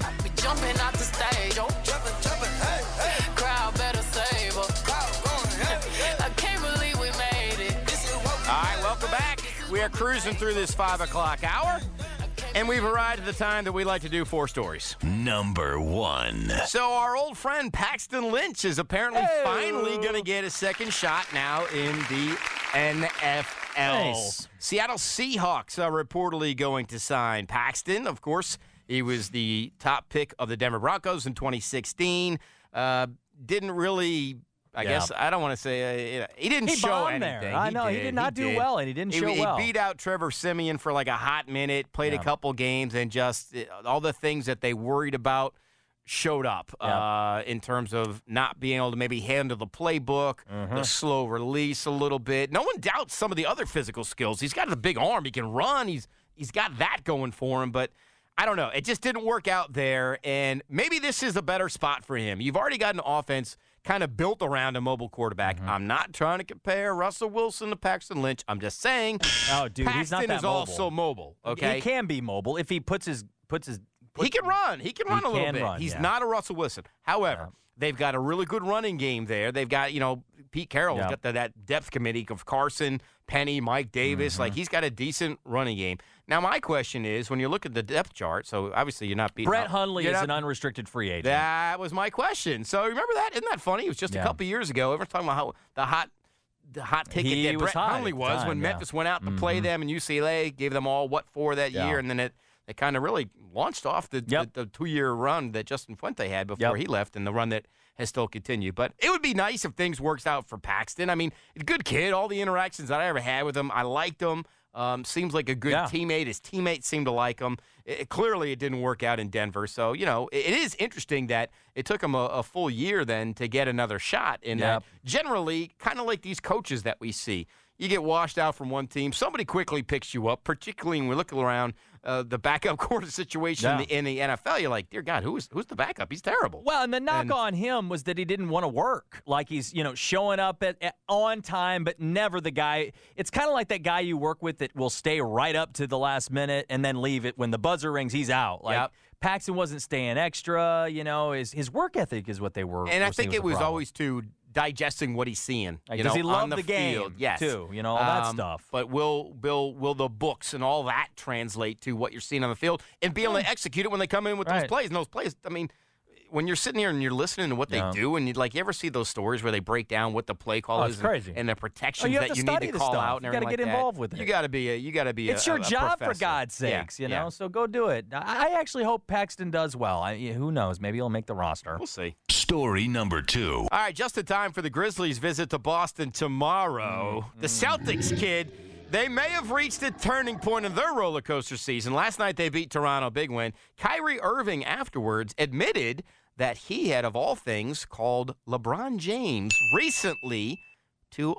jumping out the stage. Oh, jumping, jumping, hey, hey. Crowd better save us. Crowd going, hey, hey. I can't believe we made it. This is what we All right, welcome back. We are cruising through this five o'clock hour, and we've arrived at the time that we like to do four stories. Number one. So our old friend Paxton Lynch is apparently Hey. finally going to get a second shot now in the N F L. Nice. Seattle Seahawks are reportedly going to sign Paxton. Of course, he was the top pick of the Denver Broncos in twenty sixteen. Uh, didn't really... I Yeah. guess I don't want to say uh, he didn't He show bombed anything. there. I know, he did not do well, and he didn't show he, well. He beat out Trevor Siemian for like a hot minute, played Yeah. a couple games, and just uh, all the things that they worried about showed up Yeah. uh, in terms of not being able to maybe handle the playbook, Mm-hmm. the slow release a little bit. No one doubts some of the other physical skills. He's got a big arm. He can run. He's he's got that going for him, but. I don't know. It just didn't work out there, and maybe this is a better spot for him. You've already got an offense kind of built around a mobile quarterback. Mm-hmm. I'm not trying to compare Russell Wilson to Paxton Lynch. I'm just saying Oh, dude, Paxton he's not that is mobile. also mobile, okay? He can be mobile if he puts his puts his. Put, He can run. He can He run a little can bit. run, He's yeah. not a Russell Wilson. However, Yeah. they've got a really good running game there. They've got, you know, Pete Carroll's Yeah. got the, that depth committee of Carson, Penny, Mike Davis. Mm-hmm. Like, he's got a decent running game. Now, my question is, when you look at the depth chart, so obviously you're not beating Brett up- Hundley you're is not- an unrestricted free agent. That was my question. So remember that? Isn't that funny? It was just Yeah. a couple years ago. Everyone's talking about how the hot the hot ticket He that was Brett hot Hundley at the was time, when yeah. Memphis went out to play them, and U C L A gave them all what for that Yeah. year, and then it it kind of really launched off the, Yep. the, the two-year run that Justin Fuente had before Yep. he left, and the run that has still continued. But it would be nice if things works out for Paxton. I mean, good kid. All the interactions that I ever had with him, I liked him. Um, seems like a good Yeah. teammate. His teammates seem to like him. It, clearly, it didn't work out in Denver. So, you know, it, it is interesting that it took him a, a full year then to get another shot. And Yep. generally, kind of like these coaches that we see, you get washed out from one team, somebody quickly picks you up, particularly when we look around uh, the backup quarter situation in, Yeah. the, in the N F L. You're like, dear God, who's who's the backup? He's terrible. Well, and the knock And- on him was that he didn't want to work. Like he's, you know, showing up at, at on time, but never the guy. It's kind of like that guy you work with that will stay right up to the last minute and then leave it when the buzzer rings. He's out. Like Yep. Paxton wasn't staying extra. You know, his his work ethic is what they were. And I were saying think it the was problem. always too digesting what he's seeing. Like, you does know, he love on the, the game, field. Yes. too, you know, all that Um, stuff. But will will will the books and all that translate to what you're seeing on the field and be able to execute it when they come in with those Right. plays? And those plays, I mean, when you're sitting here and you're listening to what they Yeah. do, and you like, you ever see those stories where they break down what the play call Oh, is it's and- crazy. and, the protections Oh, you have that to you study need to this call stuff. out and You everything gotta get like that. involved with You it. got to be a you got to be It's a, your a job, for professor. God's Yeah, sakes, you yeah. know. So go do it. I, I actually hope Paxton does well. I, who knows? Maybe he'll make the roster. We'll see. Story number two. All right, just in time for the Grizzlies' visit to Boston tomorrow. The Celtics, kid, they may have reached a turning point in their roller coaster season. Last night they beat Toronto, big win. Kyrie Irving afterwards admitted that he had, of all things, called LeBron James recently to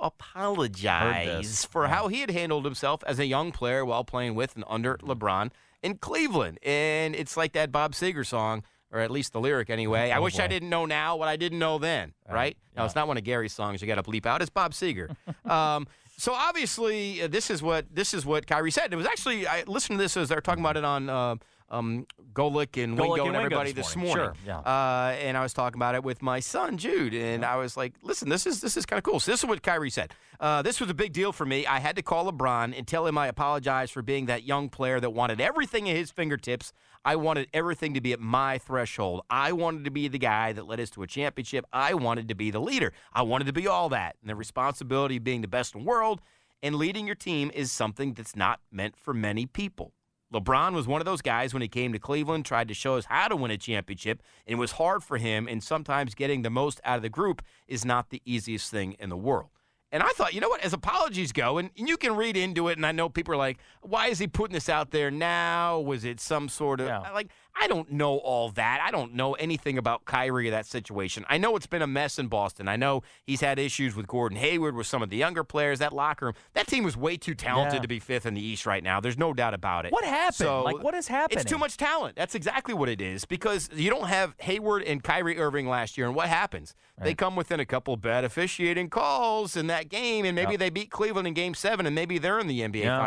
apologize for how he had handled himself as a young player while playing with and under LeBron in Cleveland. And it's like that Bob Seger song, or at least the lyric anyway. I Oh, wish I boy. didn't know now what I didn't know then, right? No, it's not one of Gary's songs you got to bleep out. It's Bob Seger. um, so obviously, uh, this is what this is what Kyrie said. It was actually, I listened to this as they were talking about it on uh, um, Golick and Golick Wingo and and Wingo everybody this this morning. morning. Sure, yeah. Uh, and I was talking about it with my son Jude, and I was like, "Listen, this is this is kind of cool." So this is what Kyrie said. Uh, this was a big deal for me. I had to call LeBron and tell him I apologize for being that young player that wanted everything at his fingertips. I wanted everything to be at my threshold. I wanted to be the guy that led us to a championship. I wanted to be the leader. I wanted to be all that. And the responsibility of being the best in the world and leading your team is something that's not meant for many people. LeBron was one of those guys when he came to Cleveland, tried to show us how to win a championship, and it was hard for him, and sometimes getting the most out of the group is not the easiest thing in the world. And I thought, you know what, as apologies go, and you can read into it, and I know people are like, why is he putting this out there now? Was it some sort of, Yeah. like, I don't know all that. I don't know anything about Kyrie or that situation. I know it's been a mess in Boston. I know he's had issues with Gordon Hayward, with some of the younger players, that locker room. That team was way too talented Yeah. to be fifth in the East right now. There's no doubt about it. What happened? So, Like, what is happening? It's too much talent. That's exactly what it is, because you don't have Hayward and Kyrie Irving last year, and what happens? They come within a couple bad officiating calls in that game, and maybe Yep. they beat Cleveland in Game seven, and maybe they're in the N B A Yeah. Finals.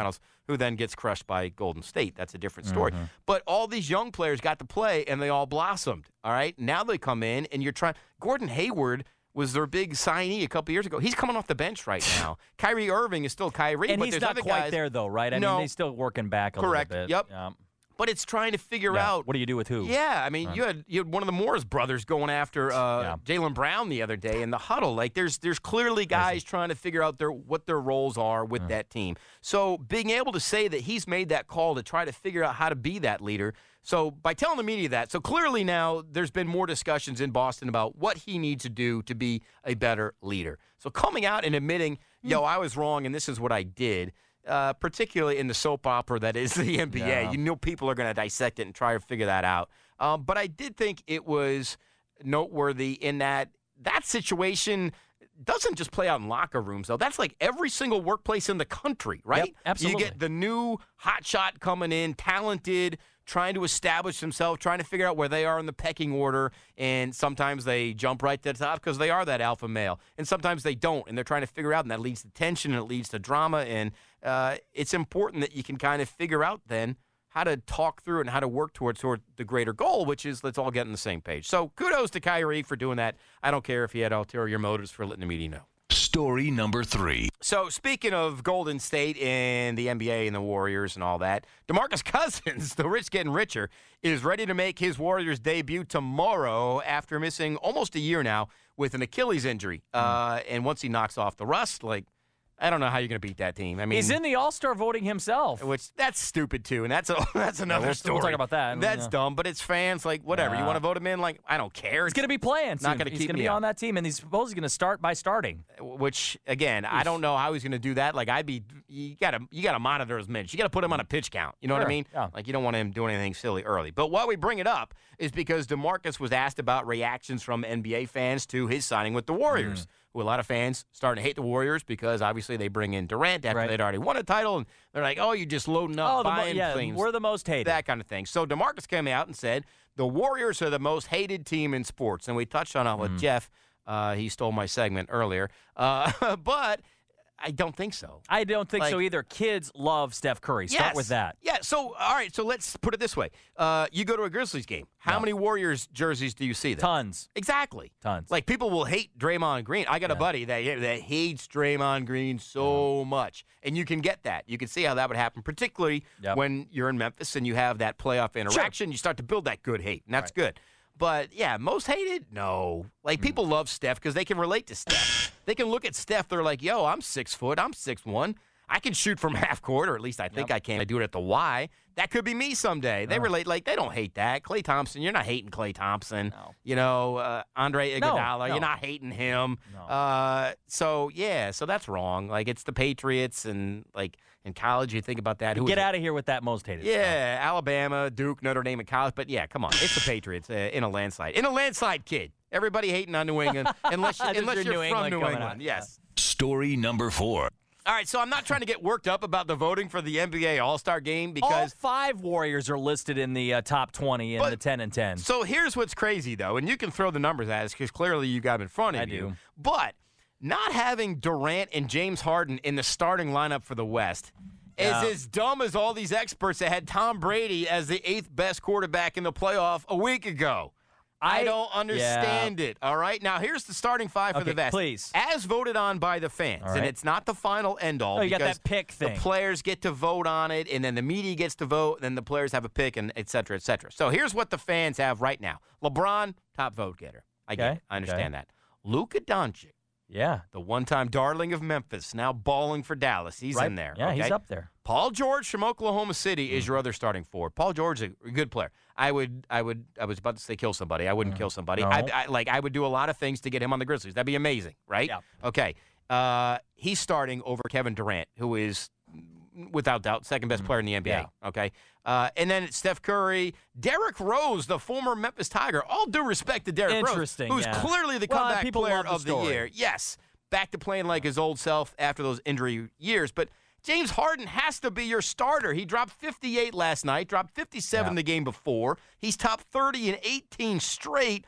who then gets crushed by Golden State. That's a different story. Mm-hmm. But all these young players got to play, and they all blossomed, all right? Now they come in, and you're trying – Gordon Hayward was their big signee a couple years ago. He's coming off the bench right now. Kyrie Irving is still Kyrie, and but he's there's not other quite guys. there, though, right? I no. mean, he's still working back a Correct. little bit. Yep. Yeah. But it's trying to figure yeah. out. What do you do with who? Yeah, I mean, right. you had you had one of the Morris brothers going after uh, yeah. Jaylen Brown the other day in the huddle. Like, there's there's clearly guys Crazy. trying to figure out their what their roles are with yeah. that team. So being able to say that he's made that call to try to figure out how to be that leader. So by telling the media that, so clearly now there's been more discussions in Boston about what he needs to do to be a better leader. So coming out and admitting, yo, I was wrong and this is what I did. Uh, particularly in the soap opera that is the N B A. Yeah. You know people are going to dissect it and try to figure that out. Um, but I did think it was noteworthy in that that situation doesn't just play out in locker rooms, though. That's like every single workplace in the country, right? Yep, absolutely. You get the new hotshot coming in, talented, trying to establish themselves, trying to figure out where they are in the pecking order, and sometimes they jump right to the top because they are that alpha male, and sometimes they don't, and they're trying to figure out, and that leads to tension, and it leads to drama, and uh, it's important that you can kind of figure out then how to talk through and how to work towards toward the greater goal, which is let's all get on the same page. So kudos to Kyrie for doing that. I don't care if he had ulterior motives for letting the media know. Story number three. So speaking of Golden State and the N B A and the Warriors and all that, DeMarcus Cousins, the rich getting richer, is ready to make his Warriors debut tomorrow after missing almost a year now with an Achilles injury. Mm. Uh, and once he knocks off the rust, like, I don't know how you're going to beat that team. I mean, he's in the All-Star voting himself, which that's stupid too, and that's a, that's another yeah, we'll, story. We'll talk about that. That's yeah. dumb, but it's fans. Like, whatever. Yeah. You want to vote him in? Like, I don't care. He's going to be playing. Not going to keep He's going to me be out. on that team, and he's supposedly going to start by starting. Which again, I don't know how he's going to do that. Like, I'd be you got to you got to monitor his minutes. You got to put him on a pitch count. You know sure. what I mean? Yeah. Like, you don't want him doing anything silly early. But why we bring it up is because DeMarcus was asked about reactions from N B A fans to his signing with the Warriors. Mm. Who a lot of fans starting to hate the Warriors because obviously they bring in Durant after right. they'd already won a title, and they're like, "Oh, you're just loading up, oh, buying the mo- yeah, things." We're the most hated. That kind of thing. So DeMarcus came out and said the Warriors are the most hated team in sports, and we touched on it with mm. Jeff. Uh, he stole my segment earlier, uh, but I don't think so. I don't think like, so either. Kids love Steph Curry. Start yes. with that. Yeah. So, all right. So let's put it this way: uh, you go to a Grizzlies game. How no. many Warriors jerseys do you see there? Tons. Exactly. Tons. Like, people will hate Draymond Green. I got yeah. a buddy that that hates Draymond Green so yeah. much, and you can get that. You can see how that would happen, particularly yep. when you're in Memphis and you have that playoff interaction. Sure. You start to build that good hate, and that's right. good. But, yeah, most hated? No. Like, people love Steph because they can relate to Steph. They can look at Steph. They're like, yo, I'm six foot. I'm six one. I can shoot from half court, or at least I think yep. I can. I do it at the Y. That could be me someday. They no. relate. Like, they don't hate that. Klay Thompson, you're not hating Klay Thompson. No. You know, uh, Andre Iguodala, no, no. you're not hating him. No. Uh, so, yeah, so that's wrong. Like, it's the Patriots, and, like, in college, you think about that. Who Get out of here with that most hated Yeah, stuff. Alabama, Duke, Notre Dame in college. But, yeah, come on. It's the Patriots uh, in a landslide. In a landslide, kid. Everybody hating on New England unless, you, unless you're, New from England New England. out. Yes. Story number four. All right, so I'm not trying to get worked up about the voting for the N B A All-Star Game because all five Warriors are listed in the uh, top twenty in but, the ten and ten. So here's what's crazy, though, and you can throw the numbers at us because clearly you got them in front of I you. do. But not having Durant and James Harden in the starting lineup for the West yeah. is as dumb as all these experts that had Tom Brady as the eighth best quarterback in the playoff a week ago. I, I don't understand yeah. it, all right? Now, here's the starting five for okay, the West. please. As voted on by the fans, right. and it's not the final end-all. Oh, you got because that pick thing. The players get to vote on it, and then the media gets to vote, and then the players have a pick, and et cetera, et cetera. So here's what the fans have right now. LeBron, top vote getter. I get okay. it. I understand okay. that. Luka Doncic, yeah, the one-time darling of Memphis, now balling for Dallas. He's right. in there. Yeah, okay? he's up there. Paul George from Oklahoma City is your other starting forward. Paul George is a good player. I would, I would, I was about to say kill somebody. I wouldn't mm. kill somebody. No. I, I, like I would do a lot of things to get him on the Grizzlies. That'd be amazing, right? Yeah. Okay. Uh, he's starting over Kevin Durant, who is, without doubt, second best mm. player in the N B A. Yeah. Okay. Uh, and then it's Steph Curry, Derrick Rose, the former Memphis Tiger. All due respect to Derrick Rose, Interesting, who's yeah. clearly the well, comeback people player love the of the story. year. Yes, back to playing like his old self after those injury years, but. James Harden has to be your starter. He dropped fifty-eight last night, dropped fifty-seven yeah. the game before. He's top thirty in eighteen straight.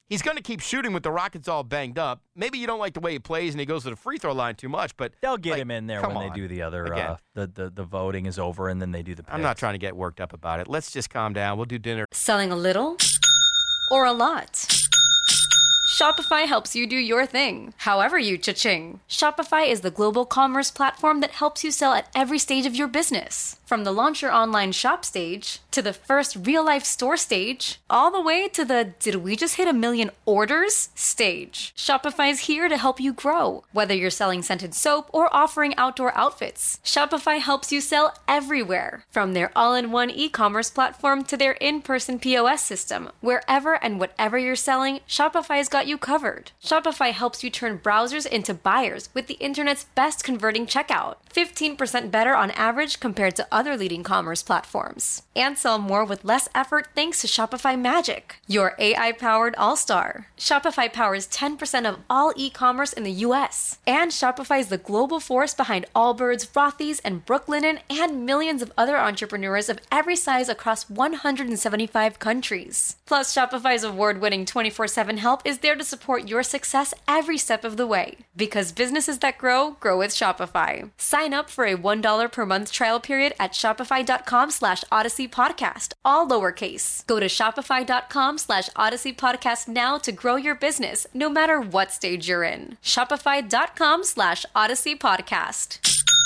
he's going to keep shooting with the Rockets all banged up. Maybe you don't like the way he plays and he goes to the free throw line too much, but they'll get like, him in there come when on. they do the other. Again. Uh, the, the the voting is over, and then they do the. Picks. I'm not trying to get worked up about it. Let's just calm down. We'll do dinner. Selling a little or a lot? Shopify helps you do your thing, however you cha-ching. Shopify is the global commerce platform that helps you sell at every stage of your business. From the launch your online shop stage, to the first real-life store stage, all the way to the did we just hit a million orders stage. Shopify's here to help you grow. Whether you're selling scented soap or offering outdoor outfits, Shopify helps you sell everywhere. From their all-in-one e-commerce platform to their in-person P O S system. Wherever and whatever you're selling, Shopify's got you covered. Shopify helps you turn browsers into buyers with the internet's best converting checkout. fifteen percent better on average compared to other leading commerce platforms. And sell more with less effort thanks to Shopify Magic, your A I-powered all-star. Shopify powers ten percent of all e-commerce in the U S. And Shopify is the global force behind Allbirds, Rothy's, and Brooklinen, and millions of other entrepreneurs of every size across one hundred seventy-five countries. Plus, Shopify's award-winning twenty-four seven help is there to support your success every step of the way. Because businesses that grow, grow with Shopify. Sign up for a one dollar per month trial period at shopify.com slash Odyssey Podcast, all lowercase. Go to shopify.com slash Odyssey Podcast now to grow your business, no matter what stage you're in. Shopify.com slash Odyssey Podcast.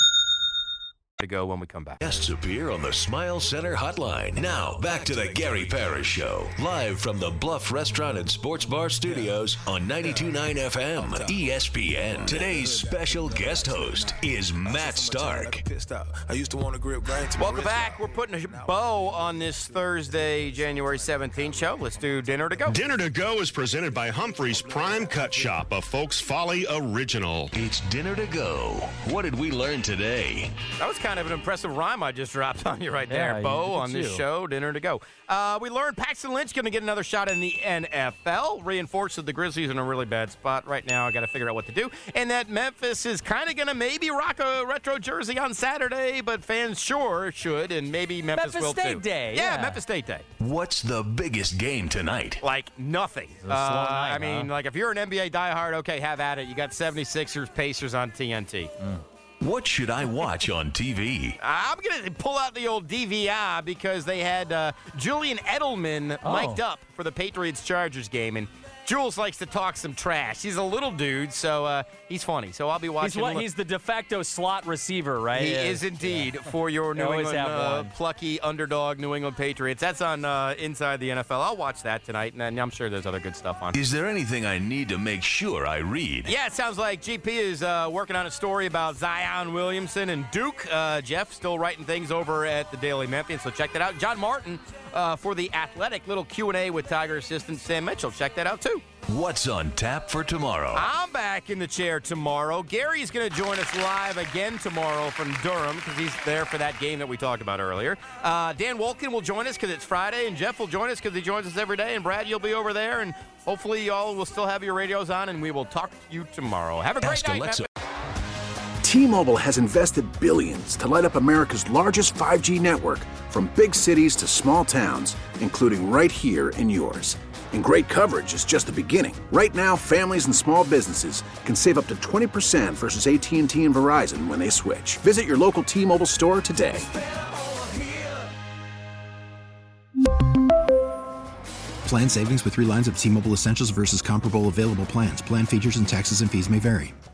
To go when we come back. Guests appear on the Smile Center hotline. Now, back to the Gary Parrish Show, live from the Bluff Restaurant and Sports Bar Studios on ninety-two point nine F M E S P N. Today's special guest host is Matt Stark. I used to want to grip grain to Welcome back. We're putting a bow on this Thursday, January seventeenth show. Let's do Dinner to Go. Dinner to Go is presented by Humphrey's Prime Cut Shop, a Folks Folly original. It's Dinner to Go. What did we learn today? That was kind of an impressive rhyme I just dropped on you right there, Yeah, Bo, you- on this you. show, Dinner to Go. Uh, we learned Paxton Lynch going to get another shot in the N F L, reinforced that the Grizzlies are in a really bad spot right now. I got to figure out what to do. And that Memphis is kind of going to maybe rock a retro jersey on Saturday, but fans sure should, and maybe Memphis, Memphis will State too. Day, Yeah, yeah. Memphis State Day. What's the biggest game tonight? Like nothing. a slow Uh, night, I mean, huh? like if you're an N B A diehard, okay, have at it. You got seventy-sixers, Pacers on T N T. What should I watch on T V? I'm going to pull out the old D V R because they had uh, Julian Edelman Oh. mic'd up for the Patriots-Chargers game, and Jules likes to talk some trash. He's a little dude, so uh, he's funny. So I'll be He's watching. what? li- He's the de facto slot receiver, right? he Yeah. is indeed for your New always England have uh, one. plucky underdog New England Patriots. That's on uh, Inside the N F L. I'll watch that tonight, and then I'm sure there's other good stuff on. Is there anything I need to make sure I read? Yeah, it sounds like G P is uh, working on a story about Zion Williamson and Duke. Uh, Jeff still writing things over at the Daily Memphian, so check that out. John Martin uh, for The Athletic, little Q and A with Tiger assistant Sam Mitchell. Check that out, too. What's on tap for tomorrow? I'm back in the chair tomorrow. Gary's going to join us live again tomorrow from Durham because he's there for that game that we talked about earlier. Uh, Dan Wolkin will join us because it's Friday, and Jeff will join us because he joins us every day. And Brad, you'll be over there, and hopefully y'all will still have your radios on, and we will talk to you tomorrow. Have a great Ask night. Alexa. T-Mobile has invested billions to light up America's largest five G network, from big cities to small towns, including right here in yours. And great coverage is just the beginning. Right now, families and small businesses can save up to twenty percent versus A T and T and Verizon when they switch. Visit your local T-Mobile store today. Plan savings with three lines of T-Mobile Essentials versus comparable available plans. Plan features and taxes and fees may vary.